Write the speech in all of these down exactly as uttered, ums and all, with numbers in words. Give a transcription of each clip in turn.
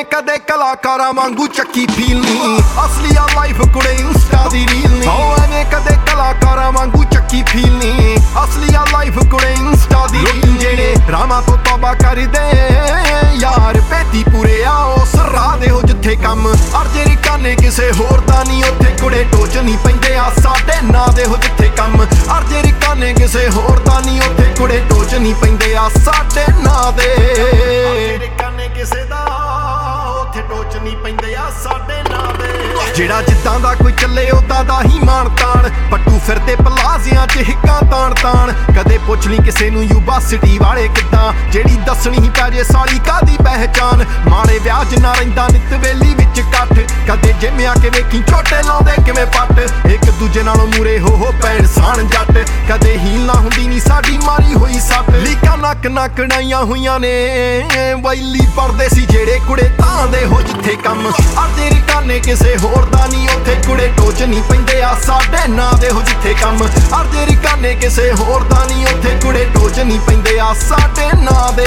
ਕਦੇ ਕਲਾਕਾਰਾਂ ਵਾਂਗੂ ਚੱਕੀ ਫੀਲ ਨੀ ਅਸਲੀ ਆ ਲਾਈਫ ਕੁੜੇ ਇੰਸਟਾ ਦੀ ਰੀਲ ਨੀ ਹੋ ਐਵੇਂ ਕਦੇ ਕਲਾਕਾਰਾਂ ਵਾਂਗੂ ਚੱਕੀ ਫੀਲ ਨੀ ਅਸਲੀ ਆ ਲਾਈਫ ਕੁੜੇ ਇੰਸਟਾ ਦੀ ਰੀਲ ਜਿਹੜੇ ਰਾਮਾਂ ਤੋਂ ਤੌਬਾ ਕਰਦੇ ਯਾਰ ਪੇਤੀ ਪੂਰੇ ਆ ਉਸ ਰਾਹ ਦੇ ਹੋ ਜਿੱਥੇ ਕੰਮ ਅਰਜੇ ਰਿਕਾਨੇ ਕਿਸੇ ਹੋਰ ਦਾ ਨਹੀਂ ਉੱਥੇ ਕੁੜੇ ਟੋਚ ਨਹੀਂ ਪੈਂਦੇ ਆ ਸਾਡੇ ਨਾਂ ਦੇ ਹੋ ਜਿੱਥੇ ਕੰਮ ਅਰਜੇ ਰਿਕਾਨੇ ਕਿਸੇ ਹੋਰ ਦਾ ਨਹੀਂ ਉੱਥੇ ਕੁੜੇ ਟੋਚ ਨਹੀਂ ਪੈਂਦੇ ਆ ਸਾਡੇ ਨਾਂ ਦੇ ਅਰਜੇ ਰਿਕਾਨੇ ਕਿਸੇ ਦਾ ਉੱਥੇ ਟੋਚ ਨਹੀਂ ਪੈਂਦੇ ਆ ਸਾਡੇ ਨਾਂ ਦੇ ਜਿਹੜਾ ਜਿੱਦਾਂ ਦਾ ਕੋਈ ਚੱਲੇ ਉਦਾਂ ਦਾ ਹੀ ਮਾਣ ਤਾਣ ਪੱਟੂ ਫਿਰਦੇ ਪਲਾਜ਼ਿਆਂ 'ਚ ਹਿੱਕਾਂ ਤਾਣ ਤਾਣ ਕਦੇ ਪੁੱਛ ਲਈ ਕਿਸੇ ਨੂੰ ਯੂਨੀਵਰਸਿਟੀ ਵਾਲੇ ਕਿੱਦਾਂ ਜਿਹੜੀ ਦੱਸਣੀ ਹੀ ਪੈ ਜੇ ਸਾਲੀ ਕਾਦੀ ਪਹਿਚਾਨ ਮਾੜੇ ਵਿਆਜ ਨਾ ਰਹਿੰਦਾ ਨਿਤ ਵੇਲੀ ਵਿੱਚ ਕੱਠ ਕਦੇ ਜਿਮ ਆ ਕੇ ਵੇਖੀ ਛੋਟੇ ਲਾਉਂਦੇ ਕਿਵੇਂ ਪੱਟ ਇੱਕ ਦੂਜੇ ਨਾਲੋਂ ਮੂਰੇ ਹੋ ਹੋ ਪੈਣ ਸਾਣ ਜੱਟ ਕਦੇ ਹੀਲ ਨਾ ਹੁੰਦੀ ਨੀ ਸਾਡੀ ਮਾਰੀ ਹੋਈ ਸੱਟ ਲੀਕਾਂ ਨੱਕ ਨੱਕ ਕੜਾਈਆਂ ਹੋਈਆਂ ਨੇ ਵੈਲੀ ਪੜਦੇ ਸੀ ਜਿਹੜੇ ਕੁੜੇ ਤਾਂ ਦੇ ਹੋ ਜਿੱਥੇ ਕੰਮ ਅਰਜੇ ਰਿਕਾਨੇ ਕਿਸੇ ਹੋਰ ਦਾ ਨਹੀਂ ਉੱਥੇ ਕੁੜੇ ਟੋਚ ਨਹੀਂ ਪੈਂਦੇ ਆ ਸਾਡੇ ਨਾਂ ਦੇ ਹੋ ਜਿੱਥੇ ਕੰਮ ਅਰਜੇ ਰਿਕਾਨੇ ਕਿਸੇ ਹੋਰ ਦਾ ਨਹੀਂ ਉੱਥੇ ਕੁੜੇ ਟੋਚ ਨਹੀਂ ਪੈਂਦੇ ਆ ਸਾਡੇ ਨਾਂ ਦੇ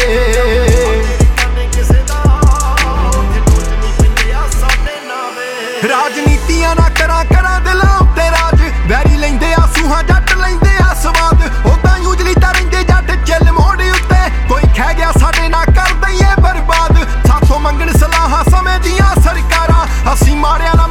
ਰਾਜਨੀਤੀਆਂ ਨਾ ਕਰਾਂ ਕਰਾਂ ਦਿਲਾਂ ਉੱਤੇ ਰਾਜ ਵੈਰੀ ਲੈਂਦੇ ਆ ਸੂਹਾਂ ਜੱਟ ਲੈਂਦੇ ਆ ਸਵਾਦ ਉਦਾਂ ਯੂਜਲੀ ਤਾਂ ਰਹਿੰਦੇ ਜੱਟ ਚੱਲ ਮੋੜ ਉੱਤੇ ਕੋਈ ਖਹਿ ਗਿਆ ਸਾਡੇ ਨਾਲ ਕਰ ਦਈਏ ਬਰਬਾਦ ਸਾਥੋਂ ਮੰਗਣ ਸਲਾਹਾਂ ਸਮੇਂ ਦੀਆਂ ਸਰਕਾਰਾਂ ਅਸੀਂ ਮਾਰਿਆ ਨਾ